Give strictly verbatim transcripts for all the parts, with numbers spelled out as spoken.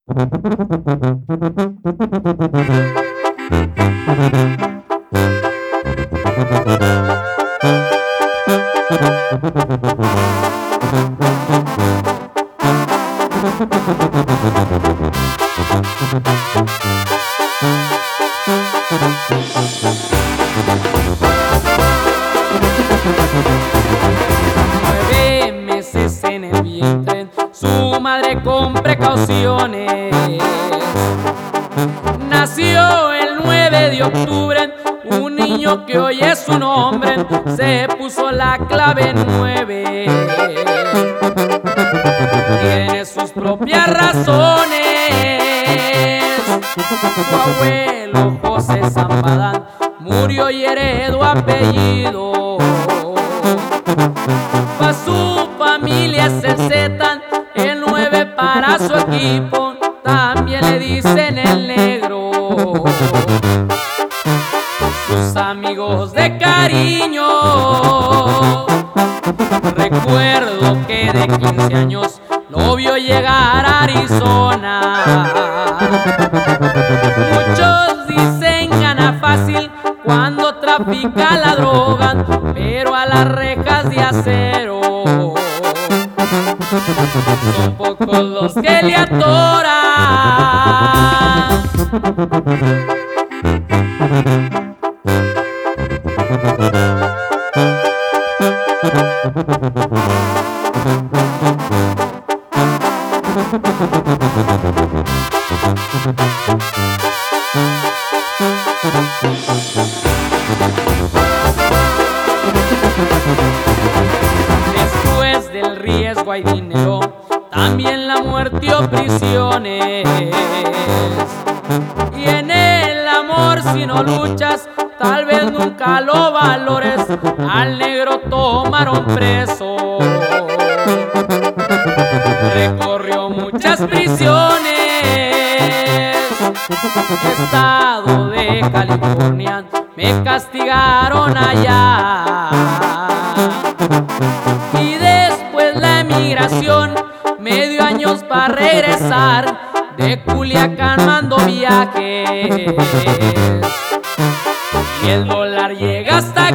Nueve meses en el vientre, su madre con precauciones. Nació el nueve de octubre, un niño que hoy es su nombre, se puso la clave nueve. Tiene sus propias razones. Su abuelo José Zambadán murió y heredó apellido. Pa' su familia es el Z, el nueve para su equipo, también le dicen el negro. Sus amigos de cariño, recuerdo que de quince años lo vio llegar a Arizona. Muchos dicen gana fácil cuando trafica la droga, pero a las rejas de acero son pocos los que le atoran. Después del riesgo hay dinero, también la muerte o prisiones. Y en el amor si no luchas, tal vez nunca lo valores. Al negro tomaron preso, recorrió muchas prisiones. Estado de California, me castigaron allá. Y después la emigración me dio años para regresar. De Culiacán mando viajes y el dólar llega hasta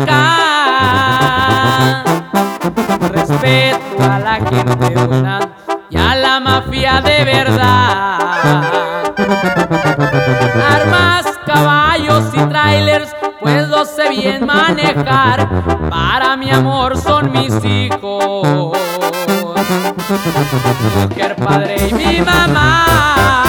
acá. Respeto a la gente buena y a la mafia de verdad. Armas, caballos y trailers, pues los sé bien manejar. Para mi amor son mis hijos, mujer, padre y mi mamá.